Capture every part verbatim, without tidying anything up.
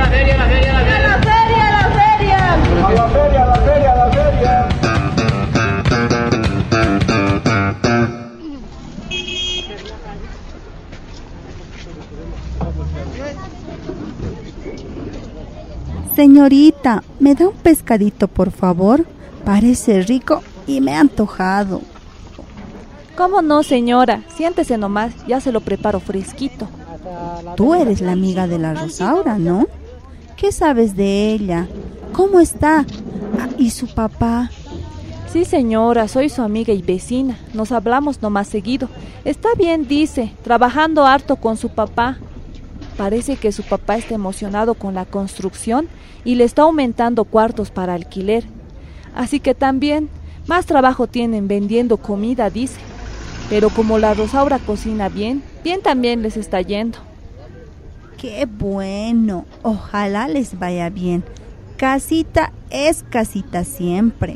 feria, a la feria, a la feria. ¡A la feria, a la feria! A la feria, a la feria, a la feria. Señorita, ¿me da un pescadito, por favor? Parece rico y me ha antojado. ¿Cómo no, señora? Siéntese nomás, ya se lo preparo fresquito. Tú eres la amiga de la Rosaura, ¿no? ¿Qué sabes de ella? ¿Cómo está? Ah, ¿y su papá? Sí, señora, soy su amiga y vecina. Nos hablamos nomás seguido. Está bien, dice, trabajando harto con su papá. Parece que su papá está emocionado con la construcción y le está aumentando cuartos para alquiler. Así que también más trabajo tienen vendiendo comida, dice. Pero como la Rosaura cocina bien, bien también les está yendo. ¡Qué bueno! Ojalá les vaya bien. Casita es casita siempre.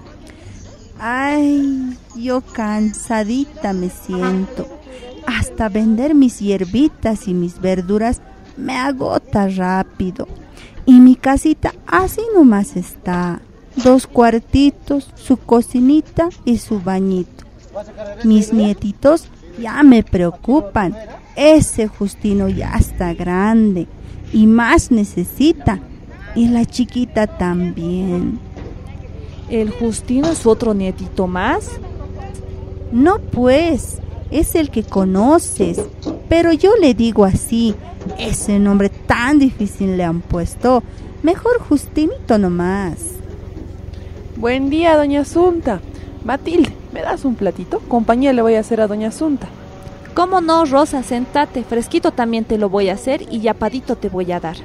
Ay, yo cansadita me siento. Hasta vender mis hierbitas y mis verduras me agota rápido. Y mi casita así nomás está. Dos cuartitos, su cocinita y su bañito. Mis nietitos ya me preocupan. Ese Justino ya está grande y más necesita. Y la chiquita también. ¿El Justino es otro nietito más? No, pues, es el que conoces. Pero yo le digo así. Ese nombre tan difícil le han puesto. Mejor Justinito nomás. Buen día, doña Asunta. Matilde, ¿me das un platito? Compañía le voy a hacer a doña Asunta. ¿Cómo no, Rosa? Sentate, fresquito también te lo voy a hacer y yapadito te voy a dar.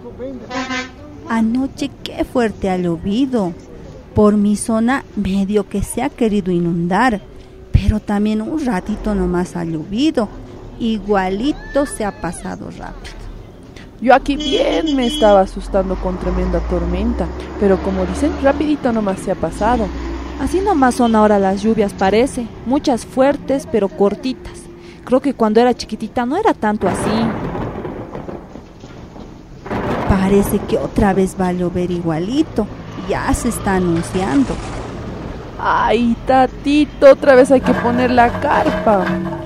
Anoche qué fuerte ha llovido. Por mi zona medio que se ha querido inundar, pero también un ratito nomás ha llovido. Igualito se ha pasado rápido. Yo aquí bien me estaba asustando con tremenda tormenta, pero como dicen, rapidito nomás se ha pasado. Así nomás son ahora las lluvias, parece. Muchas fuertes, pero cortitas. Creo que cuando era chiquitita no era tanto así. Parece que otra vez va a llover igualito. Ya se está anunciando. Ay, tatito, otra vez hay que poner la carpa.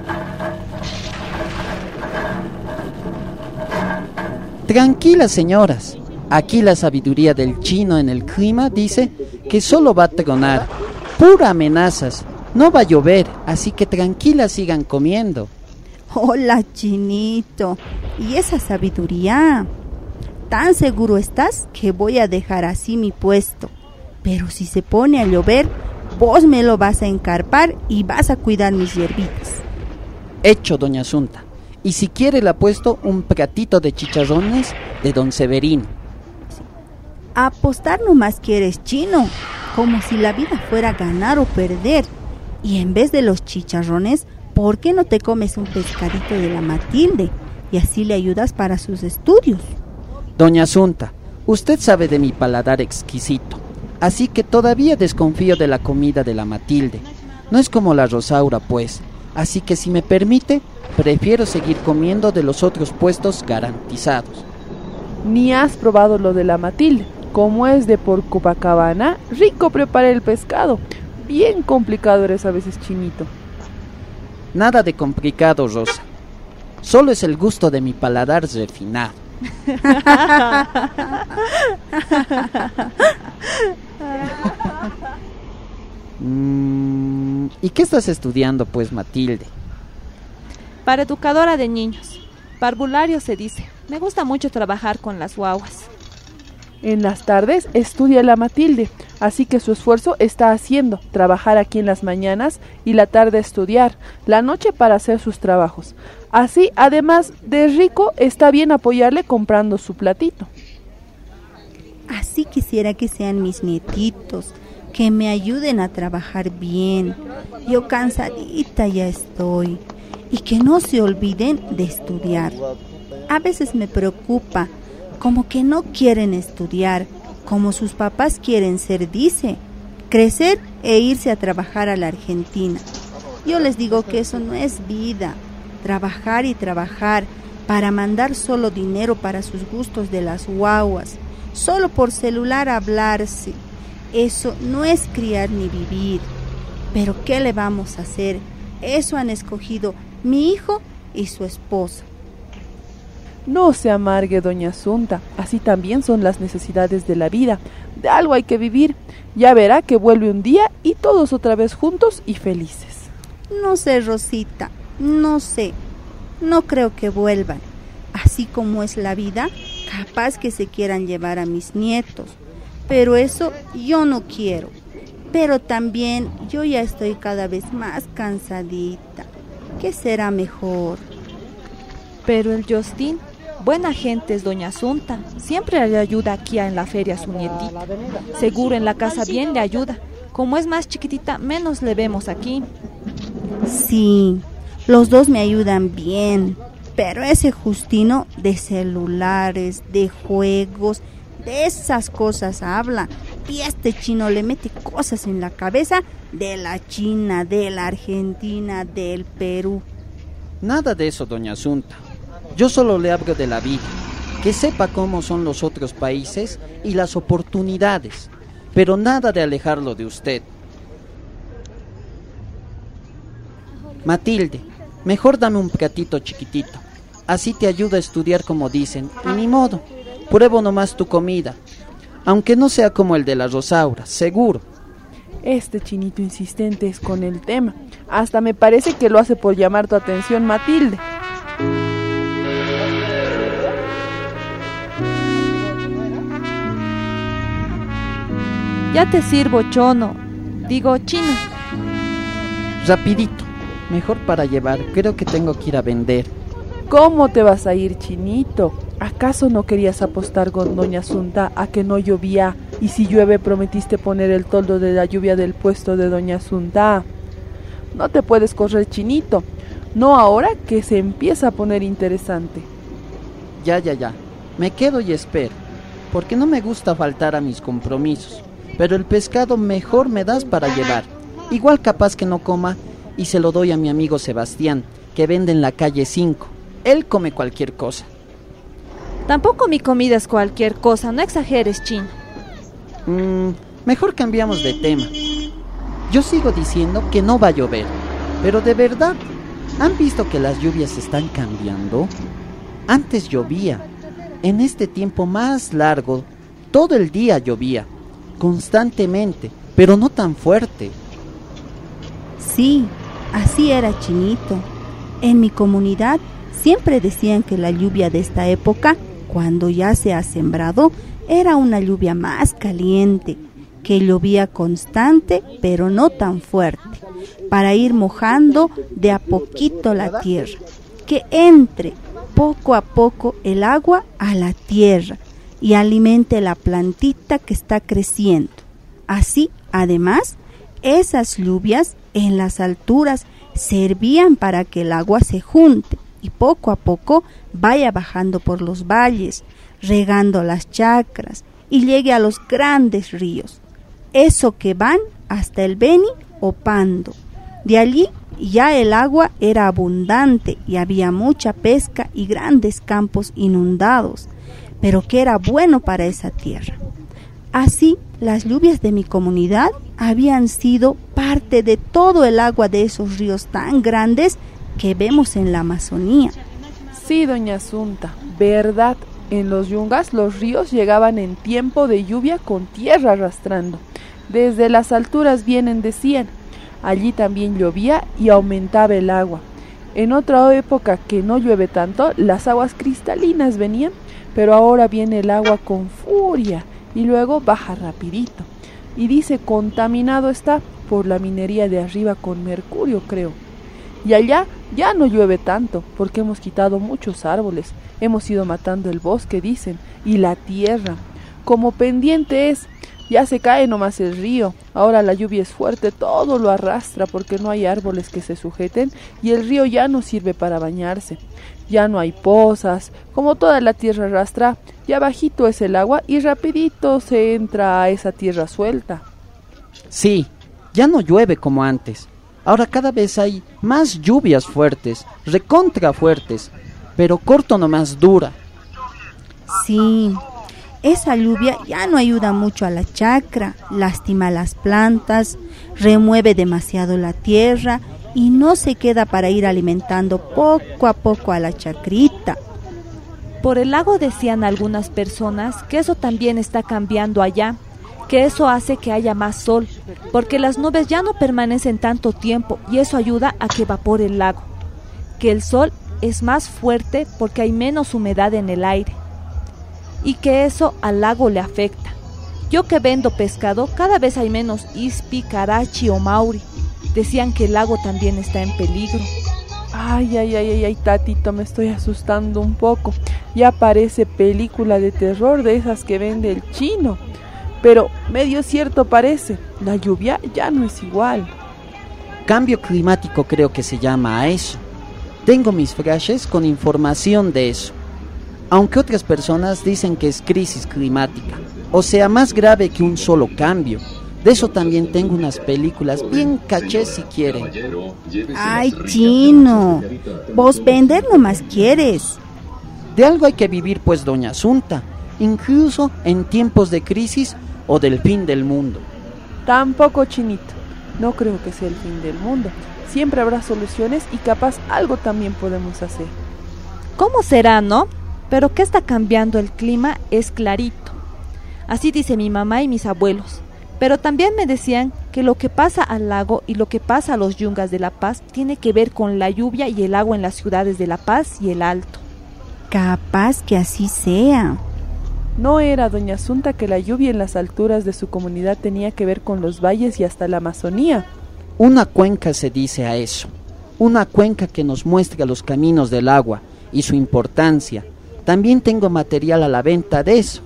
Tranquilas, señoras. Aquí la sabiduría del chino en el clima dice que solo va a tronar. Pura amenazas. No va a llover, así que tranquilas, sigan comiendo. Hola, chinito. ¿Y esa sabiduría? ¿Tan seguro estás que voy a dejar así mi puesto? Pero si se pone a llover, vos me lo vas a encarpar y vas a cuidar mis hierbitas. Hecho, doña Asunta. Y si quiere le apuesto un platito de chicharrones de don Severino. Sí. Apostar nomás quieres, chino, como si la vida fuera ganar o perder. Y en vez de los chicharrones, ¿por qué no te comes un pescadito de la Matilde? Y así le ayudas para sus estudios. Doña Asunta, usted sabe de mi paladar exquisito, así que todavía desconfío de la comida de la Matilde. No es como la Rosaura, pues, así que si me permite, prefiero seguir comiendo de los otros puestos garantizados. Ni has probado lo de la Matilde. Como es de por Copacabana, rico prepara el pescado. Bien complicado eres a veces, chinito. Nada de complicado, Rosa. Solo es el gusto de mi paladar refinado. mm, ¿Y qué estás estudiando, pues, Matilde? Para educadora de niños. Parvulario se dice. Me gusta mucho trabajar con las guaguas. En las tardes estudia la Matilde, así que su esfuerzo está haciendo trabajar aquí en las mañanas y la tarde estudiar, la noche para hacer sus trabajos. Así, además de rico, está bien apoyarle comprando su platito. Así quisiera que sean mis nietitos, que me ayuden a trabajar bien. Yo cansadita ya estoy. Y que no se olviden de estudiar. A veces me preocupa, como que no quieren estudiar, como sus papás quieren ser, dice, crecer e irse a trabajar a la Argentina. Yo les digo que eso no es vida, trabajar y trabajar, para mandar solo dinero para sus gustos de las guaguas, solo por celular hablarse. Eso no es criar ni vivir. Pero ¿qué le vamos a hacer? Eso han escogido mi hijo y su esposa. No se amargue, doña Asunta, así también son las necesidades de la vida. De algo hay que vivir. Ya verá que vuelve un día y todos otra vez juntos y felices. No sé, Rosita, no sé. No creo que vuelvan. Así como es la vida, capaz que se quieran llevar a mis nietos. Pero eso yo no quiero. Pero también yo ya estoy cada vez más cansadita. ¿Qué será mejor? Pero el Justin, buena gente es doña Asunta. Siempre le ayuda aquí en la feria a su nietita. Seguro en la casa bien le ayuda. Como es más chiquitita, menos le vemos aquí. Sí, los dos me ayudan bien. Pero ese Justino de celulares, de juegos, de esas cosas habla. Y este chino le mete cosas en la cabeza de la China, de la Argentina, del Perú. Nada de eso, doña Asunta. Yo solo le hablo de la vida, que sepa cómo son los otros países y las oportunidades, pero nada de alejarlo de usted. Matilde, mejor dame un platito chiquitito, así te ayuda a estudiar como dicen, y ni modo, pruebo nomás tu comida, aunque no sea como el de la Rosaura, seguro. Este chinito insistente es con el tema. Hasta me parece que lo hace por llamar tu atención, Matilde. Ya te sirvo, chono. Digo, chino. Rapidito, mejor para llevar, creo que tengo que ir a vender. ¿Cómo te vas a ir, chinito? ¿Acaso no querías apostar con doña Asunta a que no llovía? Y si llueve prometiste poner el toldo de la lluvia del puesto de doña Asunta. No te puedes correr, chinito. No ahora que se empieza a poner interesante. Ya, ya, ya, me quedo y espero, porque no me gusta faltar a mis compromisos. Pero el pescado mejor me das para llevar. Igual capaz que no coma y se lo doy a mi amigo Sebastián, que vende en la calle cinco. Él come cualquier cosa. Tampoco mi comida es cualquier cosa, no exageres, chino. Mm, mejor cambiamos de tema. Yo sigo diciendo que no va a llover, pero de verdad, ¿han visto que las lluvias están cambiando? Antes llovía, en este tiempo más largo, todo el día llovía, constantemente, pero no tan fuerte. Sí, así era, chinito. En mi comunidad siempre decían que la lluvia de esta época, cuando ya se ha sembrado, era una lluvia más caliente, que llovía constante, pero no tan fuerte, para ir mojando de a poquito la tierra, que entre poco a poco el agua a la tierra y alimente la plantita que está creciendo. Así, además, esas lluvias en las alturas servían para que el agua se junte y poco a poco vaya bajando por los valles, regando las chacras y llegue a los grandes ríos, eso que van hasta el Beni o Pando. De allí ya el agua era abundante y había mucha pesca y grandes campos inundados, pero que era bueno para esa tierra. Así, las lluvias de mi comunidad habían sido parte de todo el agua de esos ríos tan grandes que vemos en la Amazonía. Sí, doña Asunta, verdad. En los yungas los ríos llegaban en tiempo de lluvia con tierra arrastrando. Desde las alturas vienen, decían. Allí también llovía y aumentaba el agua. En otra época que no llueve tanto, las aguas cristalinas venían, pero ahora viene el agua con furia y luego baja rapidito. Y dice contaminado está por la minería de arriba con mercurio, creo. Y allá ya no llueve tanto, porque hemos quitado muchos árboles, hemos ido matando el bosque, dicen, y la tierra. Como pendiente es, ya se cae nomás el río, ahora la lluvia es fuerte, todo lo arrastra porque no hay árboles que se sujeten y el río ya no sirve para bañarse. Ya no hay pozas, como toda la tierra arrastra, ya bajito es el agua y rapidito se entra a esa tierra suelta. Sí, ya no llueve como antes. Ahora cada vez hay más lluvias fuertes, recontra fuertes. pero corto nomás dura. Sí, esa lluvia ya no ayuda mucho a la chacra, lastima las plantas, remueve demasiado la tierra y no se queda para ir alimentando poco a poco a la chacrita. Por el lago decían algunas personas que eso también está cambiando allá, que eso hace que haya más sol, porque las nubes ya no permanecen tanto tiempo y eso ayuda a que evapore el lago, que el sol es más fuerte porque hay menos humedad en el aire y que eso al lago le afecta. Yo que vendo pescado, cada vez hay menos ispi, carachi o mauri. Decían que el lago también está en peligro. Ay, ay, ay, ay, ay, tatito, me estoy asustando un poco. Ya parece película de terror de esas que vende el chino. Pero medio cierto parece, la lluvia ya no es igual. Cambio climático creo que se llama a eso. Tengo mis flashes con información de eso. Aunque otras personas dicen que es crisis climática, o sea, más grave que un solo cambio. De eso también tengo unas películas bien caché si quieren. Ay, chino, vos vender nomás quieres. De algo hay que vivir pues, doña Asunta, incluso en tiempos de crisis o del fin del mundo. Tampoco, chinito, no creo que sea el fin del mundo. Siempre habrá soluciones y capaz algo también podemos hacer. ¿Cómo será, no? Pero que está cambiando el clima es clarito. Así dice mi mamá y mis abuelos. Pero también me decían que lo que pasa al lago y lo que pasa a los yungas de La Paz tiene que ver con la lluvia y el agua en las ciudades de La Paz y el Alto. Capaz que así sea. ¿No era doña Asunta que la lluvia en las alturas de su comunidad tenía que ver con los valles y hasta la Amazonía? Una cuenca se dice a eso. Una cuenca que nos muestra los caminos del agua y su importancia. También tengo material a la venta de eso.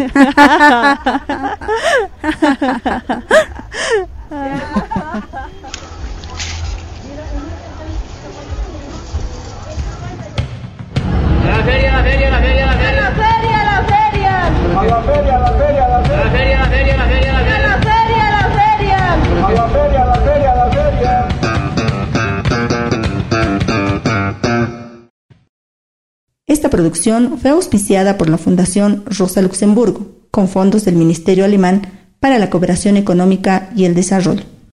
La feria, la feria, la feria, la feria. La feria, la feria. A la feria, la feria, la feria. La feria, la feria, la feria, la feria. La feria, la feria. A la feria, la feria, la feria. Esta producción fue auspiciada por la Fundación Rosa Luxemburgo, con fondos del Ministerio Alemán para la Cooperación Económica y el Desarrollo.